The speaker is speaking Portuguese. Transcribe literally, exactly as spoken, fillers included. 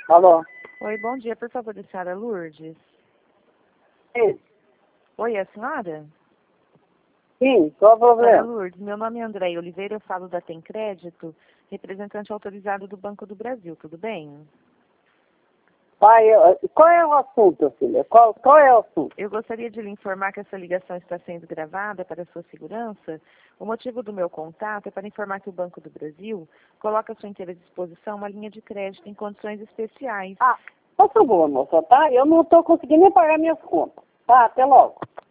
Alô? Oi, bom dia. Por favor, a senhora Lourdes? Sim, Oi, é a senhora? sim, qual o Senhora problema? Lourdes, meu nome é Andréia Oliveira, eu falo da Tem Crédito, representante autorizado do Banco do Brasil, tudo bem? Pai, eu- qual é o assunto, filha? Qual, qual é o assunto? Eu gostaria de lhe informar que essa ligação está sendo gravada para sua segurança. O motivo do meu contato é para informar que o Banco do Brasil coloca à sua inteira disposição uma linha de crédito em condições especiais. Ah, por favor, moça, tá? Eu não estou conseguindo nem pagar minhas contas. Tá, até logo.